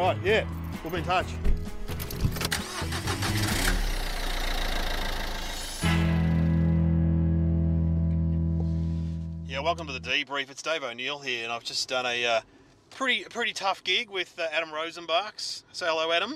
Right, yeah. We'll be in touch. Yeah, welcome to the debrief. It's Dave O'Neill here, and I've just done a pretty tough gig with Adam Rosenbachs. Say hello, Adam.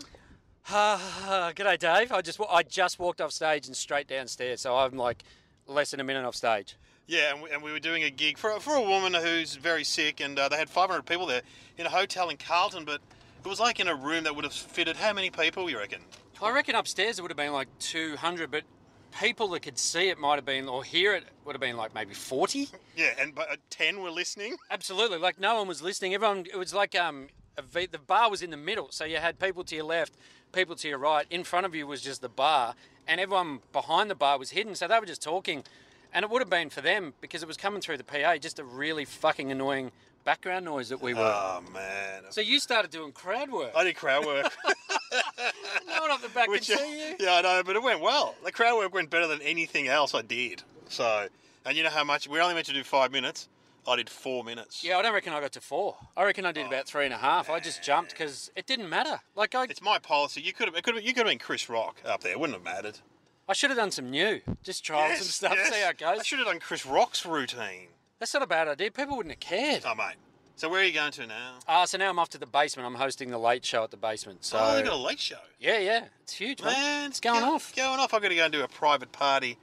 G'day, Dave. I just walked off stage and straight downstairs, so I'm like less than a minute off stage. Yeah, and we were doing a gig for a woman who's very sick, and they had 500 people there in a hotel in Carlton, but it was like in a room that would have fitted how many people, you reckon? I reckon upstairs it would have been like 200, but people that could see it might have been, or hear it, would have been like maybe 40. Yeah, and but 10 were listening? Absolutely, like no one was listening. Everyone, it was like the bar was in the middle, so you had people to your left, people to your right. In front of you was just the bar, and everyone behind the bar was hidden, so they were just talking. And it would have been for them, because it was coming through the PA, just a really fucking annoying background noise that we were. Oh, man. So you started doing crowd work. I did crowd work. No one up the back could see you. Yeah, I know, but it went well. The crowd work went better than anything else I did. So, and you know how much, we only meant to do 5 minutes. I did 4 minutes. Yeah, I don't reckon I got to 4. I reckon I did about 3.5. I just jumped because it didn't matter. Like it's my policy. You could have been Chris Rock up there. It wouldn't have mattered. I should have done some new, just trials and stuff, see how it goes. I should have done Chris Rock's routine. That's not a bad idea. People wouldn't have cared. Oh, mate. So where are you going to now? So now I'm off to the basement. I'm hosting the late show at the basement. So you got a late show? Yeah. It's huge, man. It's going off. Going off. I've got to go and do a private party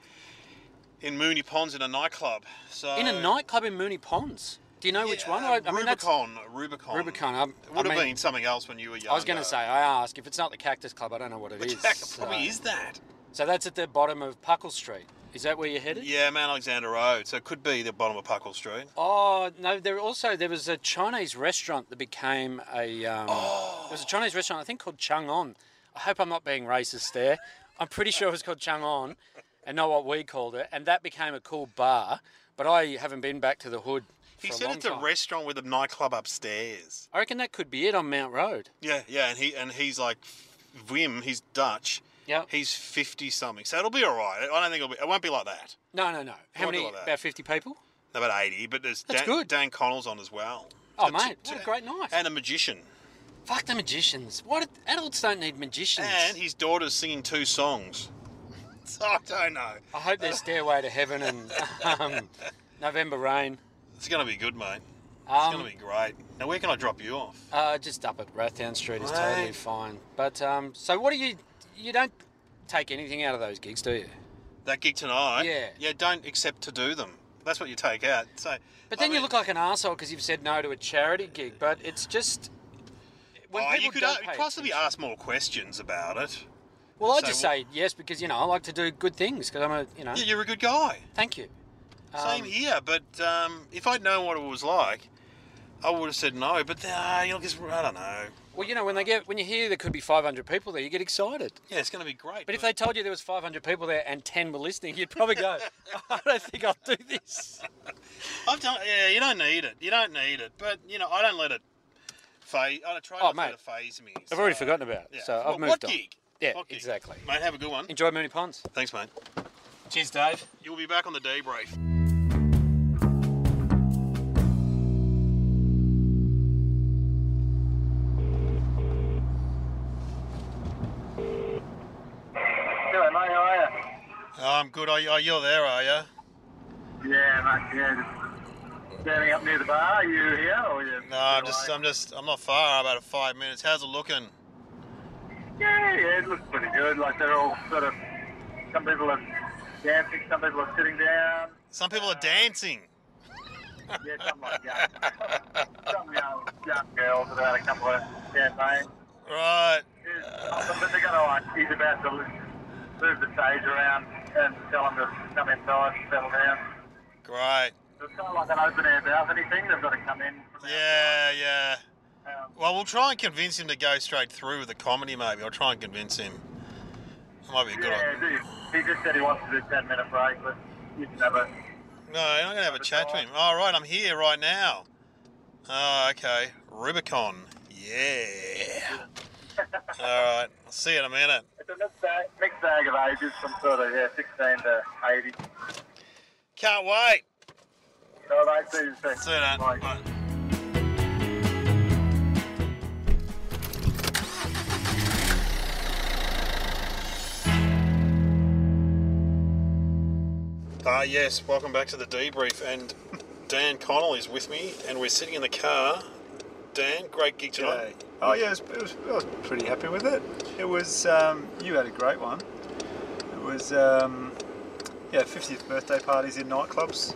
in Moonee Ponds in a nightclub. So in a nightclub in Moonee Ponds? Do you know which one? Rubicon. Rubicon. It would have been something else when you were young. I was going to say, I asked. If it's not the Cactus Club, I don't know what it is. Probably is that. So that's at the bottom of Puckle Street. Is that where you're headed? Yeah, Mount Alexander Road. So it could be the bottom of Puckle Street. Oh, no, there was a Chinese restaurant that became a... There was a Chinese restaurant, I think, called Chang'an. I hope I'm not being racist there. I'm pretty sure it was called Chang'an and not what we called it. And that became a cool bar. But I haven't been back to the hood for a long time. He said it's a restaurant with a nightclub upstairs. I reckon that could be it on Mount Road. Yeah, and he's like... Wim, he's Dutch. Yeah. He's 50-something, so it'll be all right. I don't think it won't be like that. No. How many? Like about 50 people? No, about 80, but there's good. Dan Connell's on as well. Oh, mate, what a great night. And a magician. Fuck the magicians. Adults don't need magicians. And his daughter's singing 2 songs. So I don't know. I hope there's Stairway to Heaven and November Rain. It's going to be good, mate. It's going to be great. Now, where can I drop you off? Just up at Rathdown Street is totally fine. But, so what do you don't take anything out of those gigs, do you? That gig tonight? Yeah. Yeah, don't accept to do them. That's what you take out. So, but then you look like an arsehole because you've said no to a charity gig, but it's just... you could possibly ask more questions about it. Well, I just say yes because, I like to do good things because I'm Yeah, you're a good guy. Thank you. Same here, but if I'd known what it was like, I would have said no, but I don't know. Well, when you hear there could be 500 people there, you get excited. Yeah, it's going to be great. But if they told you there was 500 people there and 10 were listening, you'd probably go, I don't think I'll do this. You don't need it. You don't need it. But, I don't let it phase. I try not to let it phase me. I've already forgotten about it, so I've moved on. What gig? Yeah, exactly. Mate, have a good one. Enjoy Moonee Ponds. Thanks, mate. Cheers, Dave. You'll be back on the debrief. I'm good. You're there, are you? Yeah, mate. Yeah, just standing up near the bar. Are you here, or you? No, I'm not far. About 5 minutes. How's it looking? Yeah, it looks pretty good. Like they're all sort of. Some people are dancing. Some people are sitting down. Some people are dancing. Yeah, some young girls that have had a couple of champagne. Right. But they're going to he's about to move the stage around and tell them to come inside and settle down. Great. So it's kind of like an open air balcony thing. They've got to come in. Yeah. Well, we'll try and convince him to go straight through with the comedy, maybe. I'll try and convince him. It might be a good idea. He just said he wants to do a 10-minute break, but you can have a... No, I'm not going to have a chat to him. Oh, right, I'm here right now. Oh, okay. Rubicon. Yeah. All right. I'll see you in a minute. It's a mixed bag of ages from sort of 16 to 80. Can't wait. All right, see you soon. See you then. Bye. Bye. Yes, welcome back to the debrief. And Dan Connell is with me, and we're sitting in the car. Dan, great gig tonight. Oh yeah, I was pretty happy with it. It was you had a great one. It was 50th birthday parties in nightclubs.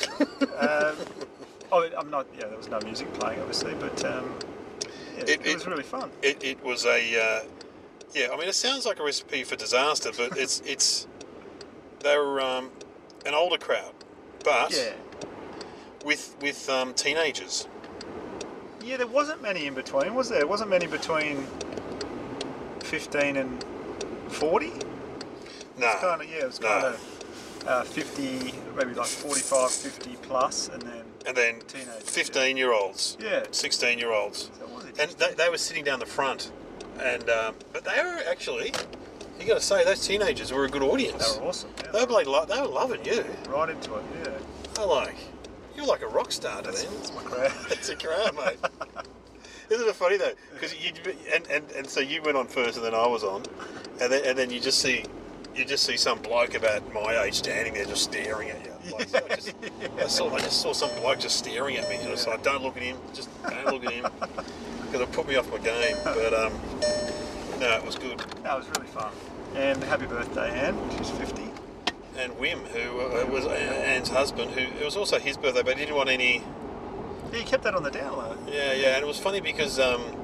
I'm not. Yeah, there was no music playing, obviously, but it was really fun. It was a I mean, it sounds like a recipe for disaster, but they were an older crowd, but with teenagers. Yeah, there wasn't many in between, was there? There wasn't many between 15 and 40. No. It was kind of 50, maybe like 45, 50 plus, and then teenagers. 15-year-olds. Yeah. 16-year-olds. So and they were sitting down the front, and but they were actually, you got to say, those teenagers were a good audience. They were awesome. Yeah. They were loving you. Right into it. Yeah. You're like a rock star to them. That's my crowd. It's a crowd, mate. Isn't it funny though? Because and so you went on first, and then I was on, and then you just see some bloke about my age standing there just staring at you. Like, I just saw some bloke just staring at me, and I was like, don't look at him, just don't look at him, because it put me off my game. But no, it was good. That was really fun. And happy birthday, Anne. She's 50. And Wim, who was Anne's husband, it was also his birthday, but he didn't want any. Yeah, he kept that on the down low. Yeah, and it was funny because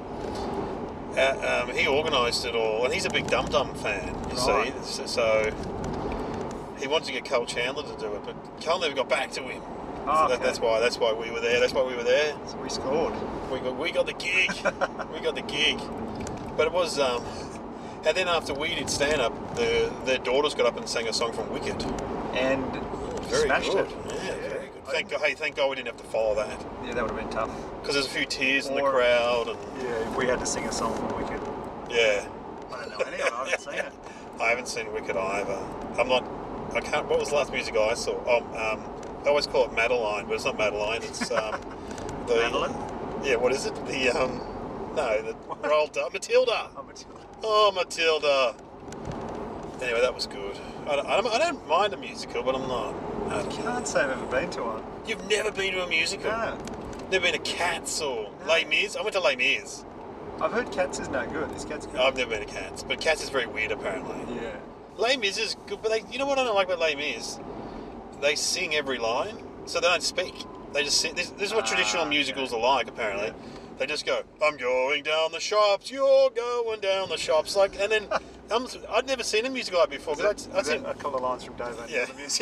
he organised it all, and he's a big Dum Dum fan, you see. So he wanted to get Carl Chandler to do it, but Carl never got back to him. Oh, so that's why we were there. So we scored. We got the gig. We got the gig. But it was and then after we did stand up, their daughters got up and sang a song from Wicked. And very smashed good. it. Yeah, very good. Thank God we didn't have to follow that. Yeah, that would have been tough. Because there's a few tears in the crowd. And yeah, if we had to sing a song from Wicked. Yeah. I don't know any of it. I haven't seen it. I haven't seen Wicked either. I can't. What was the last music I saw? I always call it Madeline, but it's not Madeline. It's Madeline? Yeah, what is it? The Roald Dahl. Matilda. Oh, Matilda. Oh, Matilda. Anyway, that was good. I don't mind a musical, but I'm not. I can't say I've ever been to one. You've never been to a musical? No. Never been to Cats or Les Mis? I went to Les Mis. I've heard Cats is no good. Is Cats good? I've never been to Cats, but Cats is very weird apparently. Yeah. Les Mis is good, but you know what I don't like about Les Mis? They sing every line, so they don't speak. They just sing. This is what traditional musicals are like, apparently. Yeah. They just go, I'm going down the shops, you're going down the shops. And then, I'd never seen a musical like before. I'd seen a couple of lines from Dave. Yeah.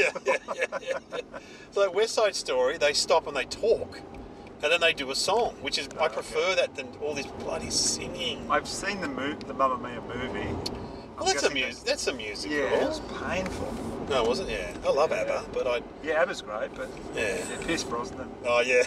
So like West Side Story, they stop and they talk. And then they do a song, which is, I prefer that than all this bloody singing. I've seen the Mamma Mia movie. Well, that's a musical. Yeah, it was painful. No, was it? Yeah. I love ABBA, but Yeah, ABBA's great, but... Yeah. Pierce Brosnan. Oh, yeah.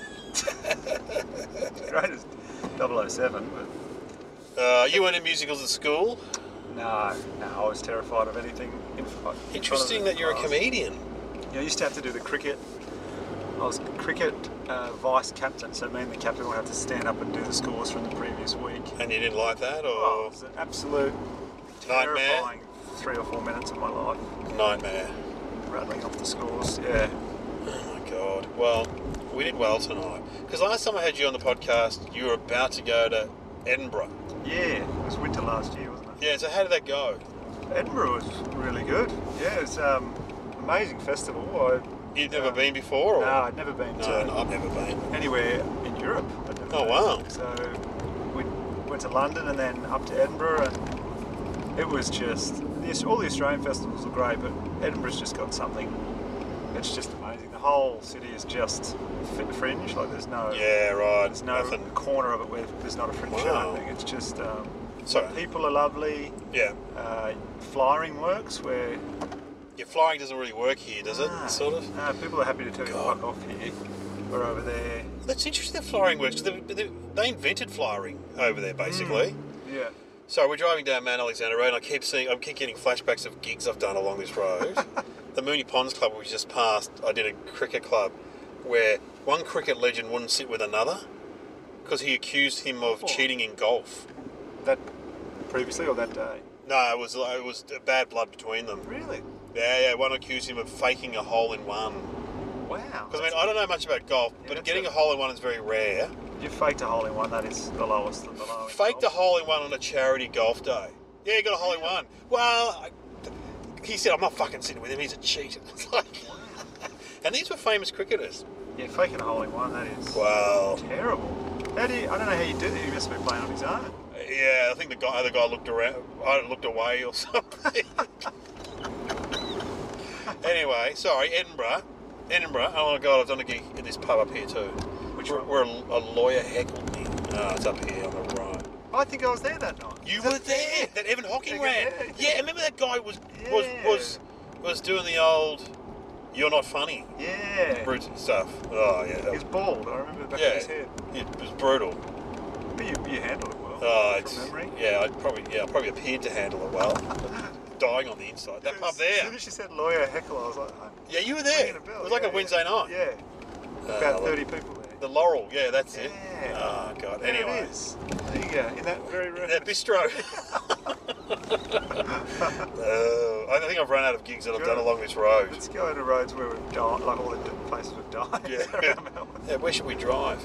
Great as 007, but... you went in musicals at school? No, I was terrified of anything. Interesting that you're a comedian. Yeah, I used to have to do the cricket. I was cricket vice captain, so me and the captain would have to stand up and do the scores from the previous week. And you didn't like that, or...? Oh, it was an absolute nightmare? Terrifying 3 or 4 minutes of my life. Nightmare. Rattling off the scores, yeah. Oh my God. Well, we did well tonight. Because last time I had you on the podcast, you were about to go to Edinburgh. Yeah, it was winter last year, wasn't it? Yeah, so how did that go? Edinburgh was really good. Yeah, it was amazing festival. You'd never been before? Or? No, I'd never been No, I've never been. Anywhere in Europe. I'd never been. Wow. So we went to London and then up to Edinburgh, and it was just... all the Australian festivals are great, but Edinburgh's just got something. It's just amazing. The whole city is just fringe. Like there's no... Yeah, right. There's no corner of it where there's not a fringe show. I think it's just... Sorry. People are lovely. Yeah. Flying works where... Yeah, flying doesn't really work here, does it? Sort of? No, people are happy to tell you to fuck off here. We're over there. That's interesting that flying works. They invented flying over there, basically. Yeah. So we're driving down Mount Alexander Road, and I keep getting flashbacks of gigs I've done along this road. The Moonee Ponds Club we just passed, I did a cricket club where one cricket legend wouldn't sit with another because he accused him of cheating in golf. That previously or that day? No, it was bad blood between them. Really? Yeah. One accused him of faking a hole-in-one. Wow. Because, I mean, I don't know much about golf, but that's getting a- a hole-in-one is very rare. You faked a hole in one. That is the lowest of the low. Faked a hole-in-one on a charity golf day. Yeah, he got a hole-in-one. Well, he said, I'm not fucking sitting with him, he's a cheat. It's like... And these were famous cricketers. Yeah, faking a hole in one. That is Wow. terrible. How do you? I don't know how you do it. He must have been playing on his own. Yeah, I think the other guy looked around, looked away or something. Anyway, sorry, Edinburgh. Oh my God, I've done a gig in this pub up here too. Which We're, one? we're a lawyer heckled me. Oh, it's up here on the right. I think I was there that night. You were there. That Evan Hocking Yeah, ran. yeah. Yeah, remember that guy was doing the old "you're not funny" Yeah. brute stuff. Oh yeah. He was bald. I remember the back Yeah. of his head. It was brutal. But you handled it well. Oh, from memory. yeah. I probably appeared to handle it well. Dying on the inside. That pub As there. soon as she said lawyer heckle, I was like, oh, Yeah, you were there. ringing a bell. It was like Yeah, a Wednesday night. Yeah. About 30 people there. The Laurel. Yeah, that's it. Yeah. Oh God. There Anyway. it is. There you go. In that very room. That bistro. I think I've run out of gigs that I've done along this road. Let's go to roads where we've died, like all the different places we've died. Yeah. around Melbourne. Yeah, where should we drive?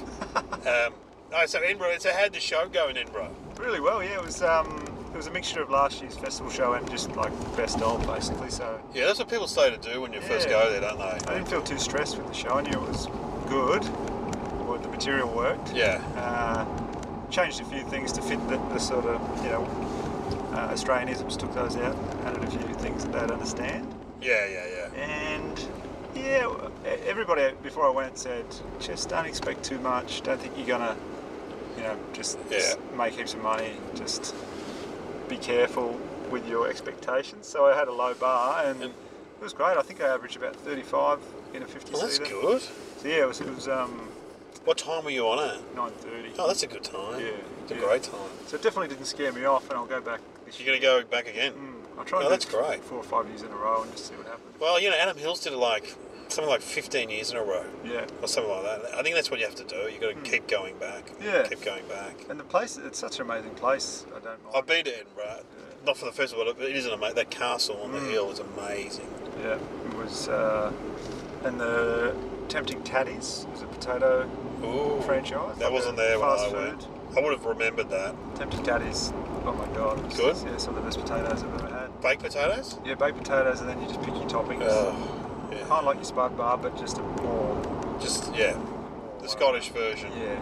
So Edinburgh. So how'd the show go in Edinburgh? Really well, yeah. It was a mixture of last year's festival show and just like best of, basically. So Yeah, that's what people say to do when you first Yeah. go there, don't I they? didn't feel too stressed with the show. I knew it was good. Or the material worked. Yeah. Changed a few things to fit the sort of, Australianisms, took those out, added a few things that they'd understand. Yeah. And yeah, everybody before I went said, just don't expect too much. Don't think you're gonna, just Yeah. make heaps of money. Just be careful with your expectations. So I had a low bar, and it was great. I think I averaged about 35 in a 50 Well, that's seater. good. So yeah, it was What time were you on at? 9:30. Oh, that's a good time. Yeah, It's a yeah. great time. So it definitely didn't scare me off, and I'll go back this You're year. going to go back again? I'll try Oh, and that's do it great. 4 or 5 years in a row and just see what happens. Well, Adam Hills did it like something like 15 years in a row. Yeah. Or something like that. I think that's what you have to do. You've got to keep going back. Yeah. Keep going back. And the place, it's such an amazing place. I don't mind. I've been to Edinburgh. Not for the festival, but it is an amazing. That castle on the hill is amazing. Yeah, it was, and the Tempting Tatties was a potato Ooh. franchise. That like wasn't a there when fast I food. went. I would have remembered that. Tempting Tatties, oh my god. It was, Good? Yeah, some of the best potatoes I've ever had. Baked potatoes? Yeah, baked potatoes, and then you just pick your toppings. Oh, yeah. Kind of like your spud bar, but just a more. Just, yeah. The Scottish version. Yeah.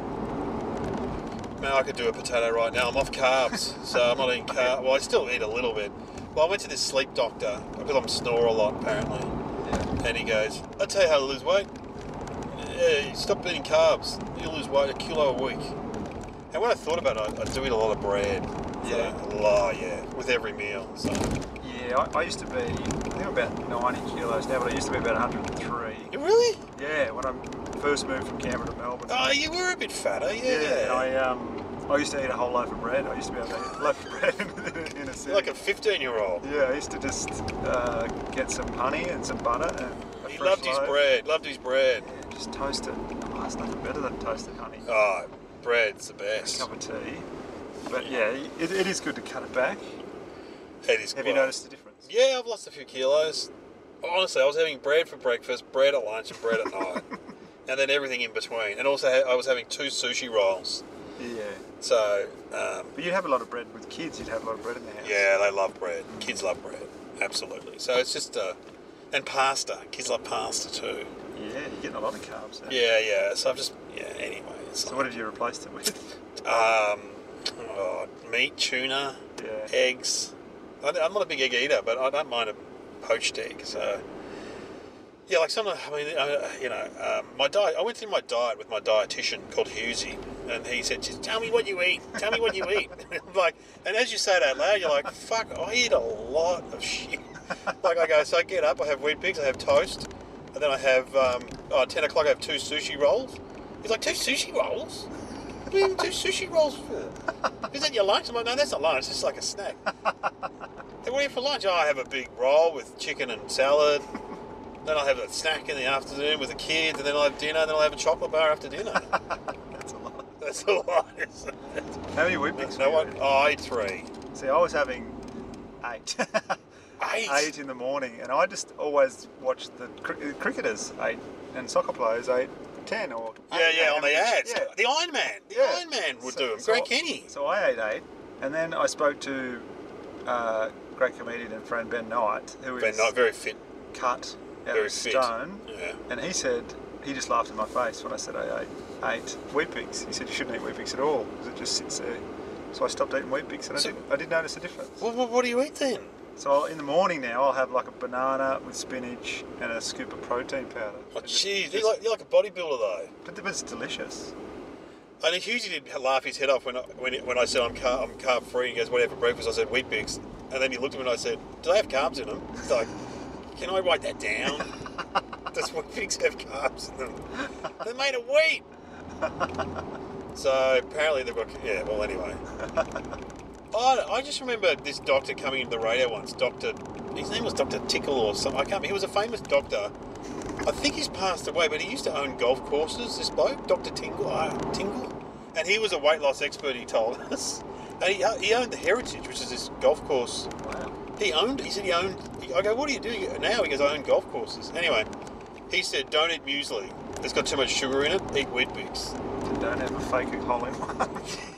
Man, I could do a potato right now. I'm off carbs, so I'm not eating carbs. Well, I still eat a little bit. Well, I went to this sleep doctor because I'm snore a lot, apparently. Yeah. And he goes, I'll tell you how to lose weight. Yeah, you stop eating carbs. You'll lose weight 1 kilo a week. And when I thought about it, I do eat a lot of bread. Yeah. So, a lot, yeah. With every meal. So. Yeah, I used to be, I think I'm about 90 kilos now, but I used to be about 103. You really? Yeah, when I first moved from Canberra to Melbourne. Oh, you were a bit fatter, Yeah, yeah. I used to eat a whole loaf of bread. I used to be able to eat a loaf of bread in a sitting. Like a 15-year-old. Yeah, I used to just get some honey and some butter and a He fresh loved his loaf. bread, loved his bread. Yeah, just toast it. Oh, there's nothing better than toasted honey. Oh, bread's the A best. cup of tea. But yeah, it is good to cut it back. It is Have you quite- noticed the difference? Yeah, I've lost a few kilos. Honestly, I was having bread for breakfast, bread at lunch, and bread at night. And then everything in between. And also, I was having 2 sushi rolls. Yeah. So, But you'd have a lot of bread with kids. You'd have a lot of bread in the house. yeah, they love bread. Kids love bread. Absolutely. So it's just, and pasta. Kids love pasta too. Yeah, you're getting a lot of carbs now. Yeah. So I've just, anyway. It's So what have you replaced it with? meat, tuna, Yeah. eggs. I'm not a big egg eater, but I don't mind a poached egg. So, yeah, like my diet. I went through my diet with my dietitian called Husey, and he said, "Just tell me what you eat. Tell me what you eat." Like, and as you say it out loud, you're like, "Fuck, I eat a lot of shit." Like I go, so I get up, I have wheat bix, I have toast, and then I have at 10 o'clock I have 2 sushi rolls. He's like, 2 sushi rolls? What do you need 2 sushi rolls for? Is that your lunch? I'm like, no, that's not lunch. It's just like a snack. Hey, what do you eat for lunch? Oh, I have a big roll with chicken and salad. Then I'll have a snack in the afternoon with the kids, and then I'll have dinner, and then I'll have a chocolate bar after dinner. That's a lot. That's a lot, isn't it? How many wheat bix No were you one. eating? Oh, I ate 3. See, I was having 8. 8? 8 in the morning, and I just always watched the cricketers 8 and soccer players 8, 10 or 8, Yeah, on the ads. Yeah. The Iron Man. The Yeah. Iron Man would So- do them. so Greg I- Kenny. So I ate 8, and then I spoke to great comedian and friend Ben Knight, who is Ben Knight, very fit. cut out Very of fit. stone, Yeah. and he said he just laughed in my face when I said I ate Weet-Bix. He said you shouldn't eat Weet-Bix at all because it just sits there. So I stopped eating Weet-Bix, and I did notice a difference. What do you eat then? So in the morning now, I'll have like a banana with spinach and a scoop of protein powder. Oh, And just- jeez. just- You're like a bodybuilder, though. but it's delicious. And Hughes did laugh his head off when I said I'm carb free. He goes, "What do you have for breakfast?" I said, "Weet-Bix." And then he looked at me and I said, "Do they have carbs in them?" He's like, "Can I write that down? Does Weet-Bix have carbs in them? They're made of wheat." So apparently they've got, yeah, well, anyway. I just remember this doctor coming into the radio once. His name was Dr. Tickle or something. I can't remember. He was a famous doctor. I think he's passed away, but he used to own golf courses, this bloke, Dr. Tingle. And he was a weight loss expert, he told us. And he owned the Heritage, which is this golf course. Wow. He said he owned, I go, "What do you do now?" He goes, "I own golf courses." Anyway, he said, "Don't eat muesli. It's got too much sugar in it. Eat Weet-Bix." Don't have a fake hole in one.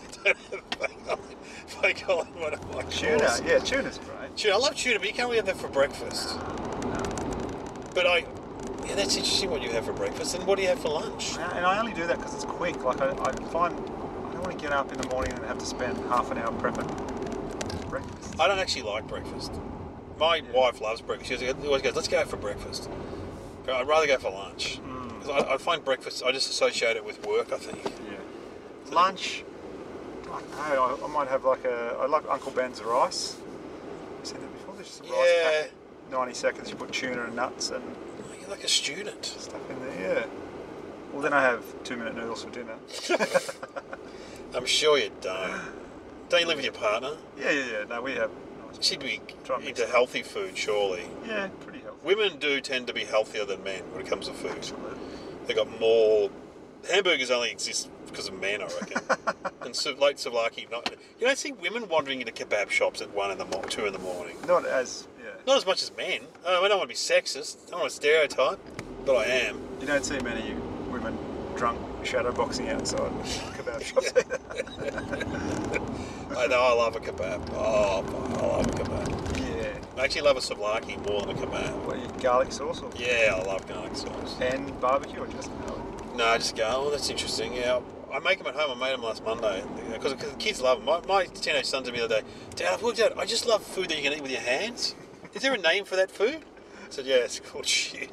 Fake hole in one of my Tuna, course. yeah, tuna's great. Tuna, I love tuna, but you can't really have that for breakfast. But yeah, that's interesting what you have for breakfast. And what do you have for lunch? And I only do that because it's quick. Like I find I don't want to get up in the morning and have to spend half an hour prepping breakfast. I don't actually like breakfast. My wife loves breakfast. She always goes, "Let's go out for breakfast." But I'd rather go for lunch. 'Cause I find breakfast, I just associate it with work, I think. Yeah. Lunch. I don't know. I might have I like Uncle Ben's rice. I've seen that before. There's just a rice Yeah. pack. 90 seconds. You put tuna and nuts and Oh, you're like a student. stuff in there. Yeah. Well, then I have 2-minute noodles for dinner. I'm sure you don't. Don't you live with your partner? Yeah. No, we have. She'd be Try and mix into it up. healthy food, surely. Yeah, pretty healthy. Women do tend to be healthier than men when it comes to food. Absolutely. They got more. Hamburgers only exist because of men, I reckon. And late souvlaki, not. You don't see women wandering into kebab shops at 2 in the morning. Not as Not as much as men. I don't want to be sexist. I don't want to stereotype, but I am. You don't see many women drunk shadowboxing outside kebab shops either. I know I love a kebab. Oh, I love a kebab. Yeah. I actually love a souvlaki more than a kebab. What, you garlic sauce or Yeah, I love garlic sauce. and barbecue or just garlic? No, I just go, "Oh, that's interesting." Yeah, I make them at home. I made them last Monday because the kids love them. My teenage son said to me the other day, "Dad, I've worked out. I just love food that you can eat with your hands. Is there a name for that food?" I said, "Yeah, it's called shit.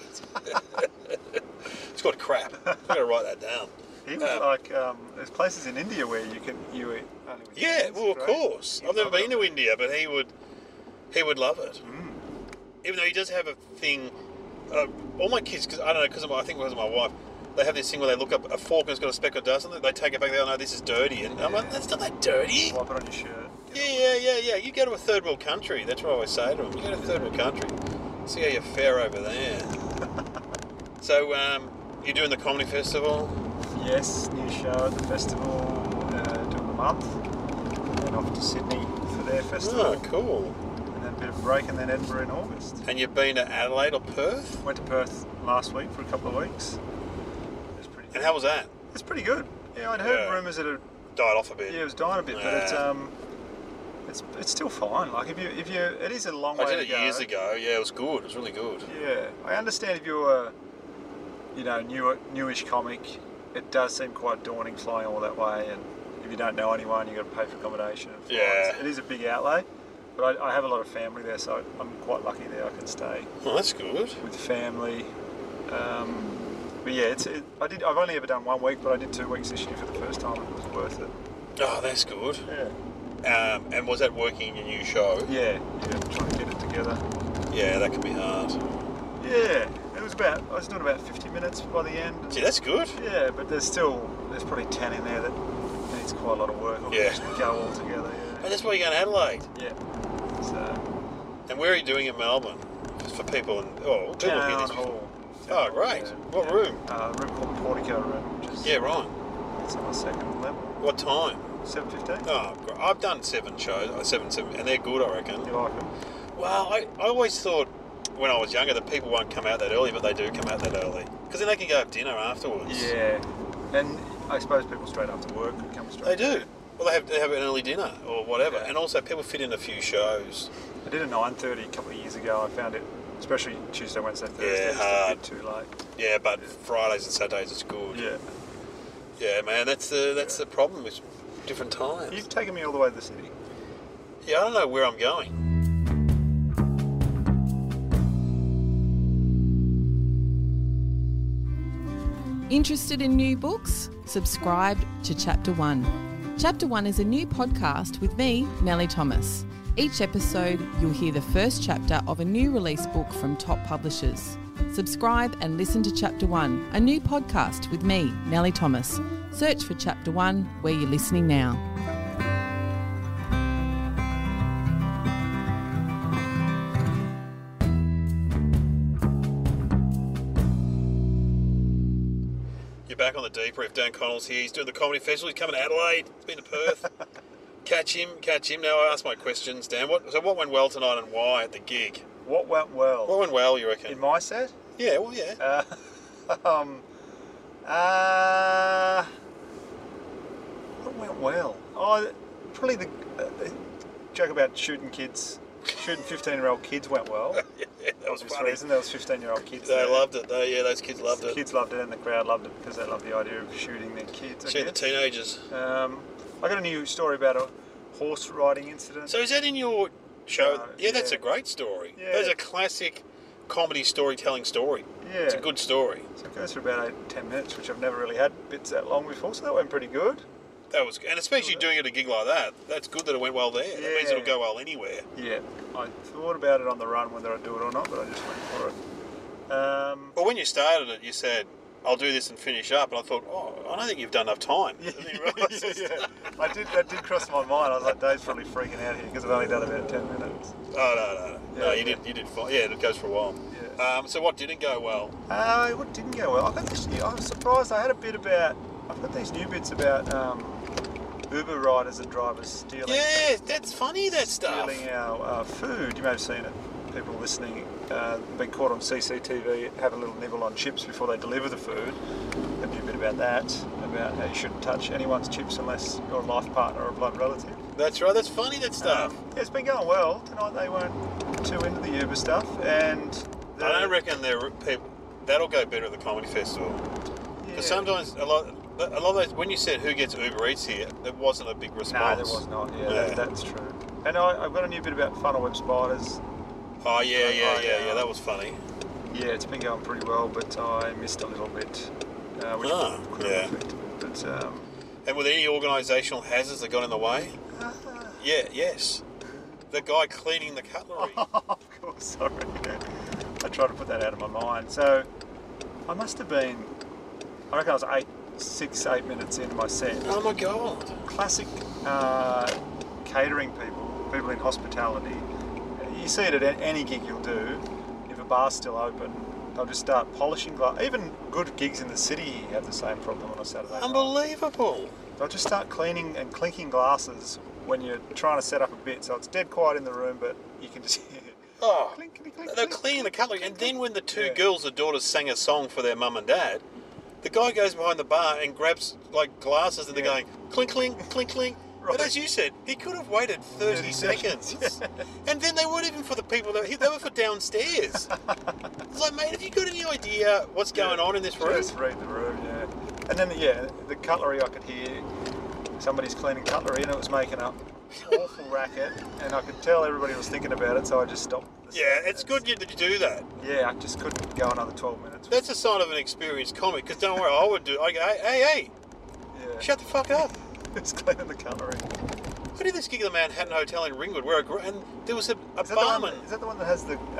It's called crap. I've got to write that down." He was there's places in India where you eat only with your Yeah, hands. well, of Great. course. He'd I've never love been it. to India, but he would love it. Even though he does have a thing. All my kids, because I don't know, I think because of my wife, they have this thing where they look up a fork and it's got a speck of dust on it. They take it back. They go, "No, this is dirty," and I'm like, "That's not that dirty." Wipe it on your shirt. Yeah. You go to a third world country. That's what I always say to them. You go to a third world country. See how you fare over there. So, you're doing the comedy festival. Yes, new show at the festival, doing the month. And off to Sydney for their festival. Oh, cool. And then a bit of a break, and then Edinburgh in August. And you've been to Adelaide or Perth? Went to Perth last week for a couple of weeks. It was pretty good. And how was that? It's pretty good. Yeah, I'd heard Yeah. rumours that it, Died off a bit. it was dying a bit, but it's still fine. Like if you it is a long I way did to it go. years ago. Yeah, it was good. It was really good. Yeah, I understand if you're newish comic, it does seem quite daunting flying all that way, and if you don't know anyone, you've got to pay for accommodation and flights. Yeah. It is a big outlay, but I have a lot of family there, so I'm quite lucky there. I can stay Oh, that's good. with family. But yeah, I've only ever done 1 week, but I did 2 weeks this year for the first time, and it was worth it. Oh, that's good. Yeah. And was that working in your new show? Yeah, trying to get it together. Yeah, that can be hard. Yeah, I was doing about 50 minutes by the end. See, that's good. Yeah, but there's probably 10 in there that needs quite a lot of work. Or Yeah. just go all together. And that's why you're going to Adelaide. Yeah. So And where are you doing in Melbourne? Just for people people hear Town this. Hall. Oh, great. What room? A room called the Portico Room, which is Yeah, right. it's on the second level. What time? 7:15. Oh, great. I've done 7 shows, 7, and they're good, I reckon. You like them? Well, I always thought when I was younger that people won't come out that early, but they do come out that early. Because then they can go have dinner afterwards. Yeah. And I suppose people straight after work could come straight. They do. Well, they have an early dinner or whatever. Yeah. And also people fit in a few shows. I did a 9:30 a couple of years ago. I found it, especially Tuesday, Wednesday, Thursday, Yeah, it's hard. a bit too late. Yeah, but Fridays and Saturdays it's good. Yeah. Yeah, man, that's the problem with different times. You've taken me all the way to the city. Yeah, I don't know where I'm going. Interested in new books? Subscribe to Chapter 1. Chapter 1 is a new podcast with me, Nellie Thomas. Each episode, you'll hear the first chapter of a new release book from top publishers. Subscribe and listen to Chapter 1, a new podcast with me, Nellie Thomas. Search for Chapter 1 where you're listening now. You're back on the debrief. Dan Connell's here. He's doing the comedy festival. He's coming to Adelaide. He's been to Perth. Catch him. Now I ask my questions, Dan. What went well tonight and why at the gig? What went well? What went well, you reckon? In my set? Yeah, well, yeah. What went well? Oh, probably the joke about shooting 15-year-old kids went well. Yeah, that was Obvious funny. reason, there was 15-year-old kids They there. loved it. Those kids loved The it. kids loved it and the crowd loved it because they love the idea of shooting their kids. I See the guess. teenagers. I got a new story about a horse riding incident. So is that in your show? Yeah. That's a great story. Yeah. That's a classic comedy storytelling story. Yeah. It's a good story. So it goes for about 8-10 minutes, which I've never really had bits that long before, so that went pretty good. That was, and especially doing it at a gig like that. That's good that it went well there. That means Yeah. it'll go well anywhere. Yeah, I thought about it on the run whether I'd do it or not, but I just went for it. Well, when you started it, you said, "I'll do this and finish up," and I thought, "Oh, I don't think you've done enough time." Yeah, And then you realise yeah. That did cross my mind. I was like, Dave's probably freaking out here because I've only done about 10 minutes. Oh, no. No, Yeah, you did fine. Yeah, it goes for a while. Yeah. So what didn't go well? What didn't go well? I was surprised. I had a bit about. I've got these new bits about Uber riders and drivers stealing. Yeah, that's funny, that stuff. Stealing our food. You may have seen it. People listening been caught on CCTV have a little nibble on chips before they deliver the food. A bit about that, about how you shouldn't touch anyone's chips unless you're a life partner or a blood relative. That's right, that's funny, that stuff. Yeah, it's been going well. Tonight they weren't too into the Uber stuff, and I don't reckon that'll go better at the comedy festival. Because sometimes a lot of those, when you said who gets Uber Eats here, there wasn't a big No, response. there was not. Yeah, Yeah. that's true. And I've got a new bit about funnel web spiders. Oh yeah, that was funny. Yeah, it's been going pretty well, but I missed a little bit, which could have yeah. affected. But And were there any organisational hazards that got in the way? Yes. The guy cleaning the cutlery. of course, sorry. I tried to put that out of my mind. So I must have been, I reckon I was 8 minutes into my set. Oh my god. Classic catering people in hospitality. You see it at any gig you'll do. If a bar's still open, they'll just start polishing glass. Even good gigs in the city have the same problem on a Saturday night. Unbelievable. They'll just start cleaning and clinking glasses when you're trying to set up a bit. So it's dead quiet in the room, but you can just hear Oh, clinkety clink. they're clink, cleaning the cutlery. And then when the two Yeah. girls, the daughters, sang a song for their mum and dad, the guy goes behind the bar and grabs like glasses and they're going clink, clink, clink, clink. Right. But as you said, he could have waited 30 seconds. And then they weren't even for the people, they were for downstairs. It's like, mate, have you got any idea what's going on in this room? Just read the room, yeah. And then, the cutlery, I could hear somebody's cleaning cutlery and it was making up awful racket, and I could tell everybody was thinking about it, so I just stopped. Yeah, it's good that you do that. Yeah, I just couldn't go another 12 minutes. That's a sign of an experienced comic, because don't worry, I would do, I go, hey, Yeah. shut the fuck up. It's cleaning the cutlery. I did this gig at the Manhattan Hotel in Ringwood, and there was a Is that barman. is that the one that has the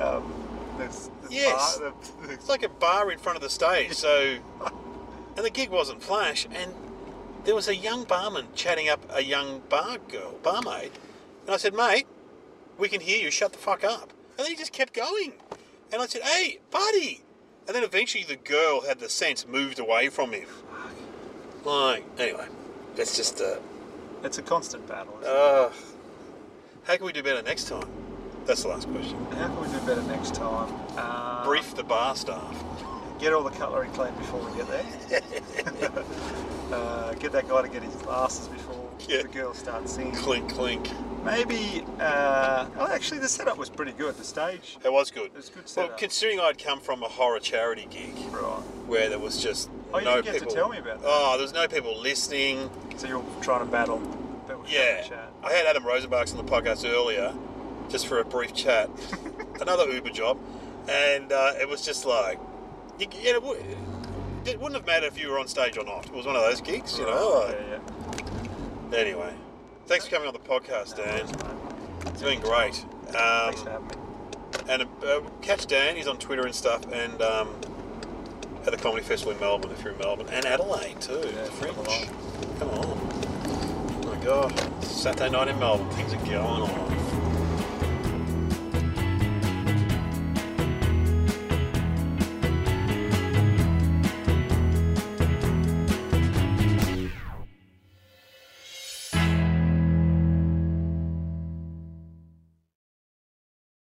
Yes. bar, It's like a bar in front of the stage, so... And the gig wasn't flash, and there was a young barman chatting up a young barmaid. And I said, mate, we can hear you, shut the fuck up. And then he just kept going. And I said, hey, buddy. And then eventually the girl had the sense, moved away from him. Like, anyway, that's just It's a constant battle. Isn't How can we do better next time? That's the last question. it? How can we do better next time? Brief the bar staff. Get all the cutlery clean before we get there. Get that guy to get his glasses before Yeah. the girls start singing. Clink, clink. Maybe. Actually, the setup was pretty good. The stage. It was good. It was a good Well, setup. considering I'd come from a horror charity gig Right. where there was just Oh, you no didn't get people. to tell me about that. Oh, there was no people listening. So you're trying to battle. People Yeah. chat. I had Adam Rosenbachs on the podcast earlier, just for a brief chat. Another Uber job, and it was just like, it wouldn't have mattered if you were on stage or not. It was one of those gigs, you know. Yeah. Anyway, thanks for coming on the podcast, Dan. It's been great. Thanks for having me. And catch Dan, he's on Twitter and stuff, and at the Comedy Festival in Melbourne, if you're in Melbourne, and Adelaide too. Yeah, the Fringe. come along. Come on. Oh my God. Saturday night in Melbourne, things are going on.